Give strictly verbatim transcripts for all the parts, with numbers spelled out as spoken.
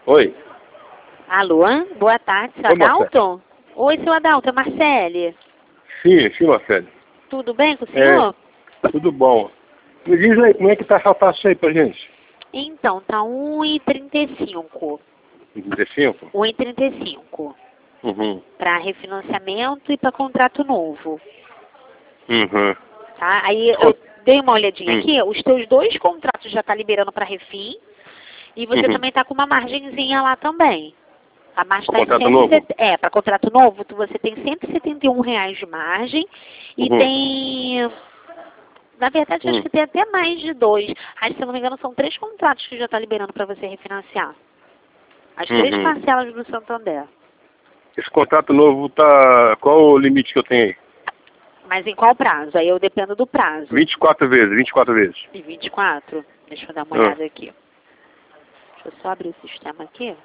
Oi. Alô? Boa tarde, seu Oi, Adalto? Oi, seu Adalto, é Marcele. Sim, sim, Marcelo. Tudo bem com o senhor? É, tudo bom. Me diz aí, como é que tá essa taxa aí pra gente? Então, tá um e trinta e cinco. trinta e cinco? um e trinta e cinco. Uhum. Para refinanciamento e para contrato novo. Uhum. Tá? Aí eu dei uma olhadinha Hum. aqui, os teus dois contratos já tá liberando para refim. E você Uhum. também tá com uma margenzinha lá também. A margem Pra tá em contrato cento e setenta. novo? É, para contrato novo, tu- você tem cento e setenta e um reais de margem. E Uhum. tem... Na verdade, acho Hum. que tem até mais de dois. Acho que, se eu não me engano, são três contratos que já está liberando para você refinanciar. As três Uhum. parcelas do Santander. Esse contrato novo tá... Qual o limite que eu tenho aí? Mas em qual prazo? Aí eu dependo do prazo. vinte e quatro vezes, vinte e quatro vezes. E vinte e quatro? Deixa eu dar uma Ah. olhada aqui. Deixa eu só abrir o sistema aqui.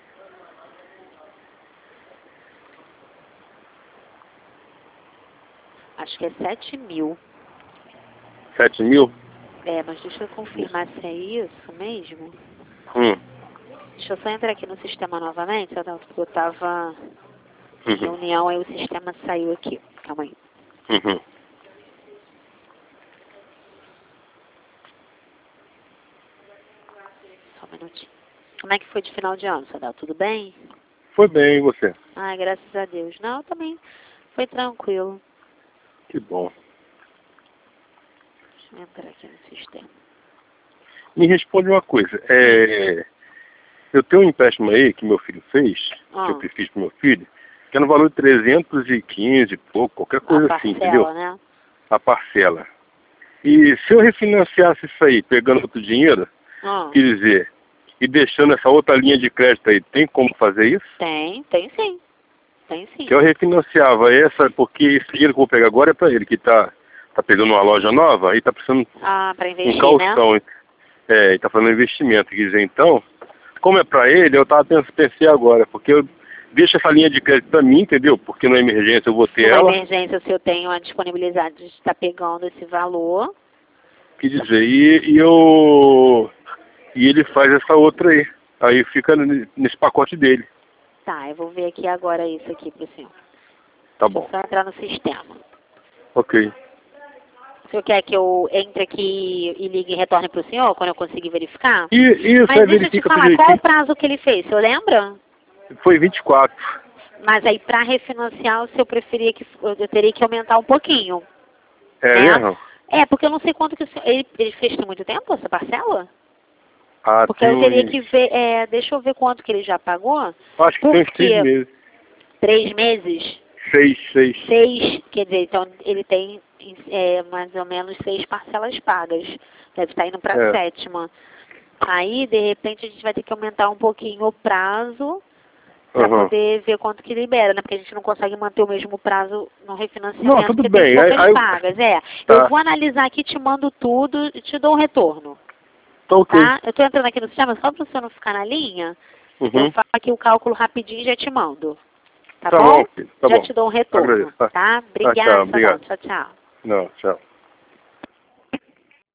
Acho que é sete mil. sete mil? É, mas deixa eu confirmar se é isso mesmo. Hum. Deixa eu só entrar aqui no sistema novamente, Adalto, porque eu estava em Uhum. reunião, aí o sistema saiu aqui. Calma aí. Uhum. Só um minutinho. Como é que foi de final de ano, Sadal? Tudo bem? Foi bem, e você? Ai, graças a Deus. Não, também foi tranquilo. Que bom. Deixa eu entrar aqui no sistema. Me responde uma coisa. É... Eu tenho um empréstimo aí que meu filho fez, Ah, que eu fiz pro meu filho, que é no valor de trezentos e quinze e pouco, qualquer coisa a assim, parcela, entendeu? né? A parcela. E se eu refinanciasse isso aí, pegando outro dinheiro, Ah, quer dizer, e deixando essa outra linha de crédito aí, tem como fazer isso? tem, tem sim. Tem sim. Que eu refinanciava essa, porque esse dinheiro que eu vou pegar agora é para ele, que tá, tá pegando uma loja nova e tá precisando Ah, para um investir, calção, né? é, e tá fazendo investimento. Quer dizer, então, como é para ele, eu tava pensando, pensei agora, porque eu deixo essa linha de crédito para mim, entendeu? Porque na emergência eu vou ter Numa ela. emergência, se eu tenho a disponibilidade de estar pegando esse valor. Quer dizer, e, e eu e ele faz essa outra aí. Aí fica nesse pacote dele. Tá, eu vou ver aqui agora isso aqui pro senhor. Tá Deixa eu bom. só entrar no sistema. Ok. O senhor quer que eu entre aqui e ligue e retorne pro senhor quando eu conseguir verificar? E isso Mas aí deixa eu te verifica tudo falar, qual o direitinho. prazo que ele fez, o senhor lembra? Foi vinte e quatro. Mas aí para refinanciar, o senhor preferia que eu teria que aumentar um pouquinho, É né? mesmo? É, porque eu não sei quanto que o senhor... Ele, ele fez tem muito tempo essa parcela? Ah, Porque tem eu teria uns... que ver, é, deixa eu ver quanto que ele já pagou. Acho que tem uns seis Porque meses. três meses, Seis, seis. seis, quer dizer, então ele tem é, mais ou menos seis parcelas pagas. Deve estar indo para a É. sétima. Aí, de repente, a gente vai ter que aumentar um pouquinho o prazo para Uhum. poder ver quanto que libera, né? Porque a gente não consegue manter o mesmo prazo no refinanciamento, Não, tudo porque bem. tem Aí, poucas aí, pagas. É, tá, eu vou analisar aqui, te mando tudo e te dou um retorno, tá ok. tá? Eu estou entrando aqui no sistema, só para você não ficar na linha, eu Uhum. faço aqui o cálculo rapidinho e já te mando. Tá, Tá bom? bom, filho. Tá Já bom. te dou um retorno, Agradeço. Tá, tá? tá, tchau. Obrigada, Sadal. Obrigado. Tchau, tchau. Não, tchau.